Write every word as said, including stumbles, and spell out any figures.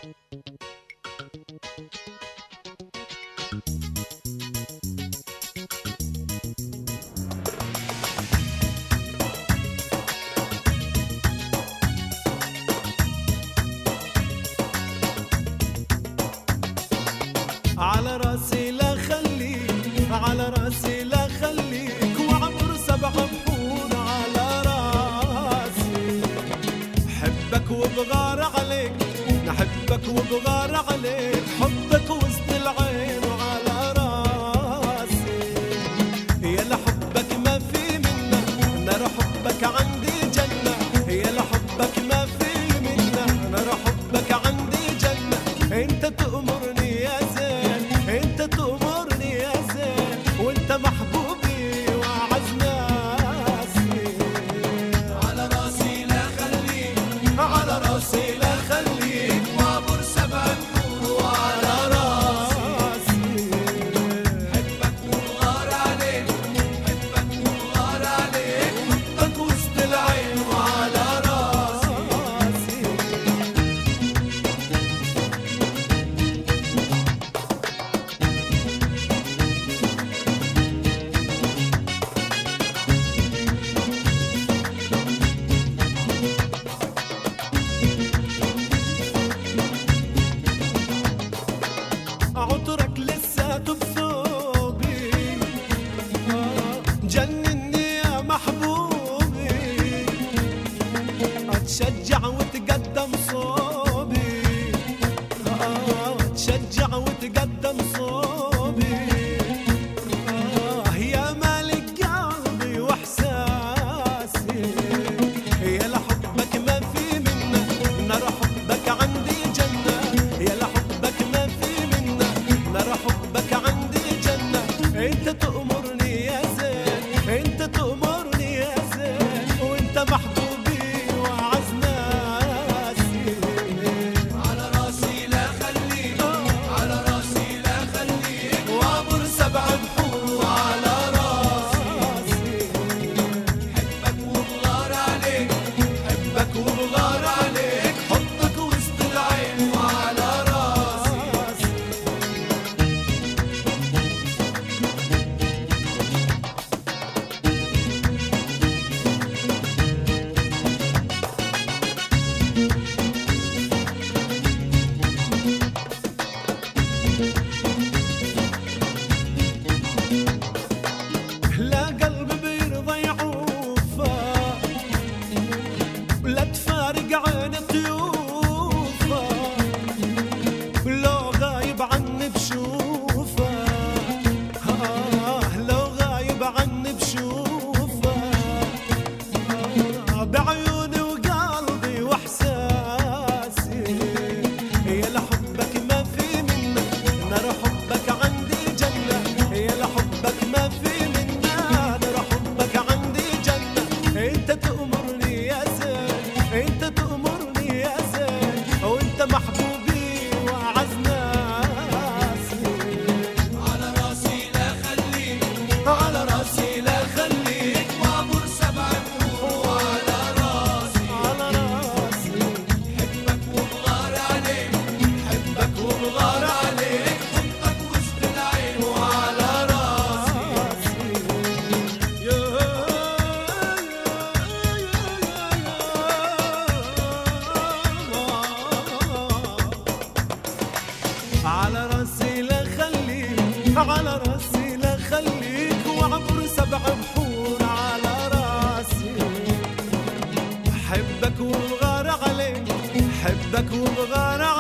على راسي لا خليك، على راسي لا خليك، وعبر سبع بحور على راسي. حبك وبغار عليك، نحبك وبغار عليك، حبك وسط العين وعلى راسي. يا لحبك ما في منه، نار حبك عندي جنة. يا لحبك ما في منه، نار حبك عندي جنة. انت تأمرني يا زين، انت تأمرني يا زين، وانت محبوبي واعز ناسي. على راسي لا خليك، على راسي لا خليك، وعبر سبع بحور وعلى راسي. حبك وبغار عليك، حبك وبغار عليك، حبك وسط العين وعلى راسي. عطرك لساته بثوبي، جنني يا محبوبي. اتشجع وتقدم صوبي، اتشجع وتقدم صوبي. يا مالك قلبي واحساسي. يا لحبك ما في منه، نار حبك عندي جنة. يا لحبك ما في منه، نار حبك عندي جنة. انت تأمرني يا زين، انت تأمرني يا زين، وانت محبوبي واعز ناسي. على راسي لا خليك، على راسي لا خليك، وعبر سبع بحور وعلى راسي. حبك وبغار عليك، حبك وبغار عليك، حبك وسط العين وعلى راسي. لا قلب بيرضى يعوفه، لا تفارق عين طيوفه. لو غايب عني بشوفه، آه لو غايب عني بشوفه. آه بعيوني وقلبي واحساسي. يا لحبك ما في منه، نار حبك عندي جنة. يا لحبك ما في منه، نار حبك عندي جنة. انت تأمرني يا زين، انت تأمرني يا زين، وانت محبوبي واعز ناسي. على راسي لا خليك، على راسي لا خليك، وعبر سبع بحور وعلى راسي. على راسي. حبك وبغار عليك، حبك وبغار عليك، حبك وسط العين وعلى راسي. يا على راسي لا خليك، على راسي لا خليك، وعبر سبع بحور على راسي. حبك وبغار عليك، حبك وبغار